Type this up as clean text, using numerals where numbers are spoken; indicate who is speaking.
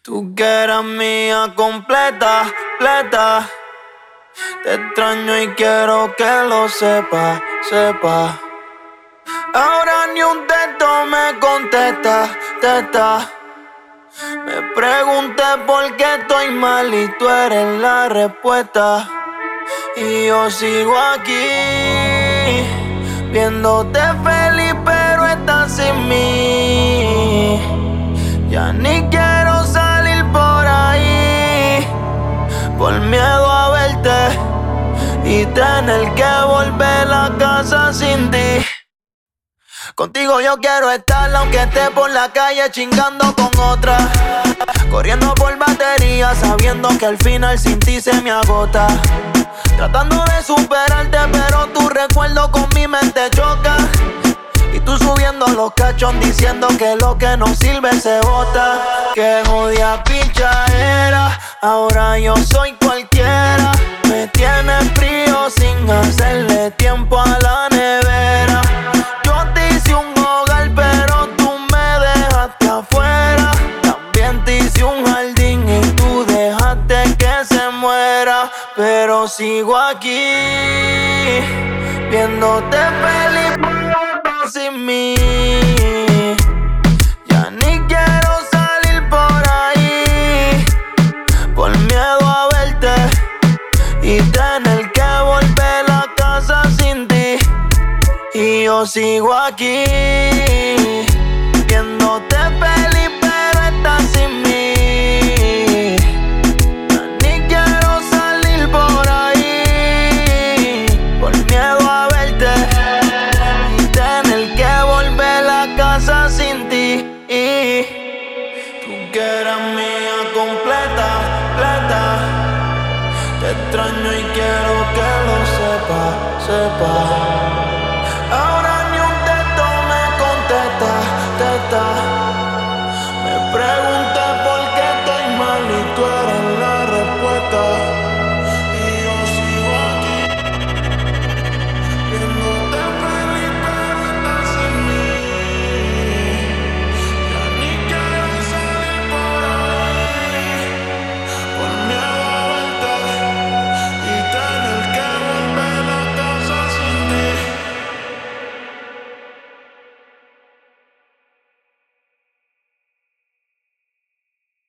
Speaker 1: Tú que eras mía completa, completa. Te extraño y quiero que lo sepa, sepa. Ahora ni un texto me contesta, testa. Me pregunté por qué estoy mal y tú eres la respuesta. Y yo sigo aquí, viéndote feliz pero estás sin mí. Ya ni quiero salir por ahí, por miedo a verte y tener que volver a casa sin ti. Contigo yo quiero estar aunque esté por la calle chingando con otra, corriendo por batería sabiendo que al final sin ti se me agota. Tratando de superarte pero tu recuerdo con mi mente choca. Y tú subiendo los cachos diciendo que lo que no sirve se bota. Que jodida picha era, ahora yo soy cualquiera. Me tienes frío sin hacerle tiempo a la nevera. Yo te hice un hogar pero tú me dejaste afuera. También te hice un jardín y tú dejaste que se muera. Pero sigo aquí, viéndote feliz sin mí. Ya ni quiero salir por ahí, por miedo a verte y tener que volver a casa sin ti. Y yo sigo aquí, viéndote feliz pero estás sin mí. Ya ni quiero salir por ahí, por miedo a verte y tener que volver a casa sin ti. Tú que eras mía completa, completa. Te extraño y quiero que lo sepa, sepa.